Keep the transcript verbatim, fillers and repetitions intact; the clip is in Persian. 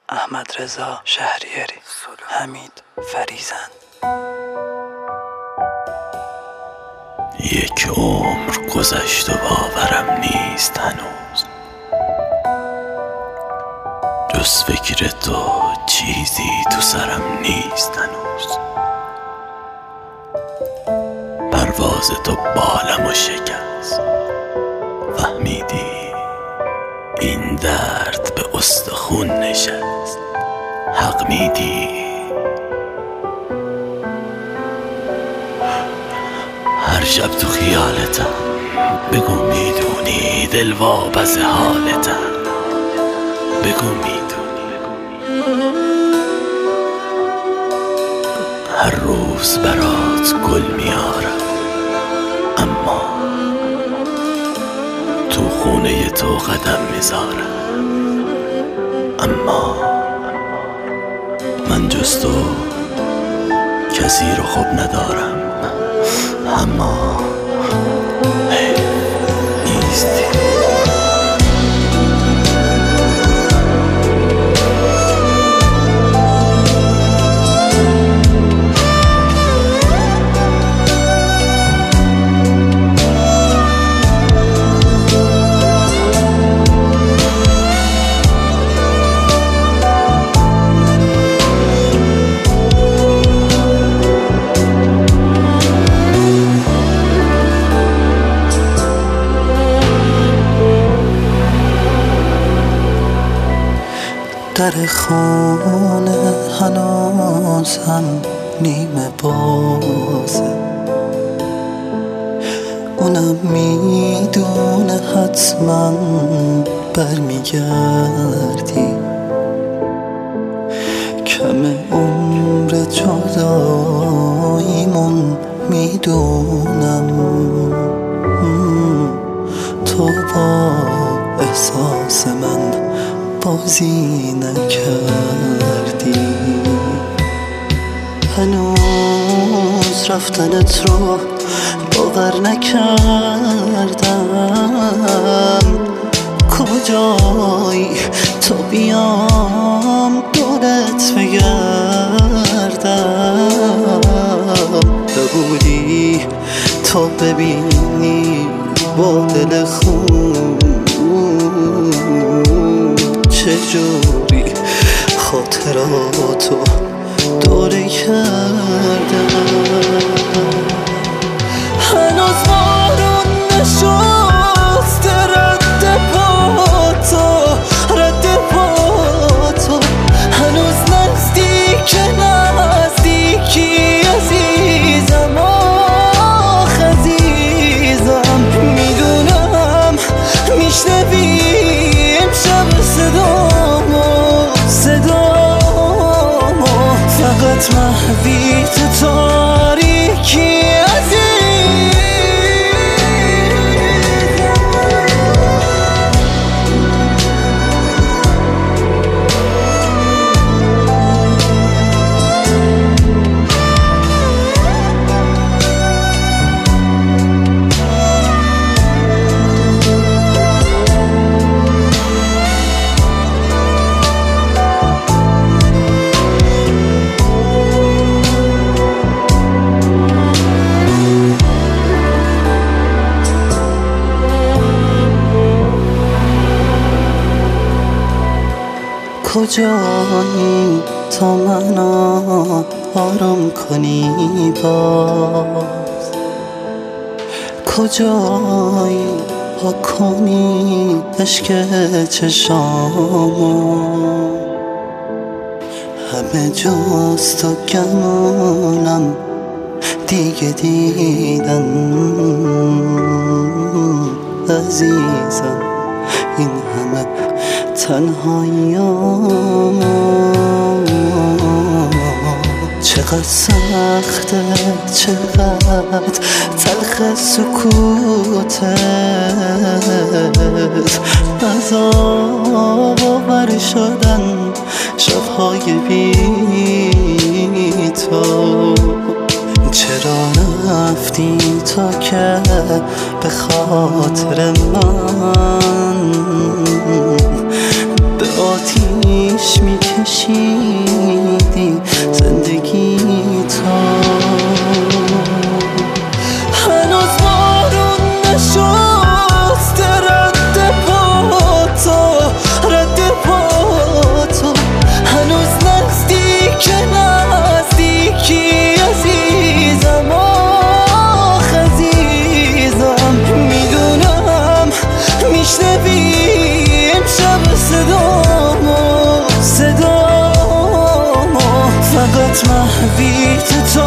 احمد رضا شهریاری، حمید فریزند. یک عمر گذشت و باورم نیست هنوز، جز فکر تو چیزی تو سرم نیست هنوز. پرواز تو بالمو شکست، فهمیدی این درد به استخون نشست. حق میدی هر شب تو خیالتم، بگو میدونی دل وابز حالتم، بگو میدونی هر روز برات گل میارم، اما تو خونه تو قدم میذارم. اما من جز تو کسی رو خوب ندارم، اما نیستی. در خونه هنوزم نیمه بازه، اونم میدونه حتما برمیگردی. کم عمر جداییمون میدونم، تو با احساس من بازی نکردی. هنوز رفتنت رو باور نکردم. کجایی تو بیام دورت بگردم؟ ببودی تو ببینی با دل خون چجوری خاطراتو دوره کردم. هنوز بارون نشسته رد پاتو، رد پاتو. هنوز نزدیک نزدیکی عزیزم، آخ عزیزم. میدونم میشنوی امشب صدامو، صدامو. فقط محوی تو تاریکی کجایی تا منو آرام کنی باز؟ کجایی پاک کنی عشق چشامو؟ همه جز تو گمونم دیگه دیدن عزیزم. این همه تنهاییام چقدر سخته، چقدر تلخ سکوتت. عذاب‌آور شدن شب‌های بی تو. چرا رفتی تا که به خاطر من به آتیش میکشی محوی تو